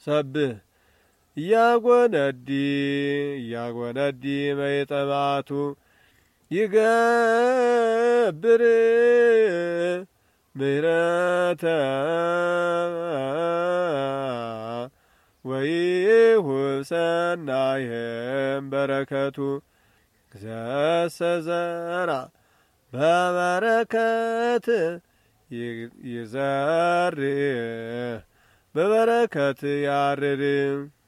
ሰብህ እያጐነዲ መይጠማቱ ይገብር ምህረተ ወይሁብ ሰናይህም በረከቱ ዘሰዘራ በበረከት ይዘር በበረከት ያርር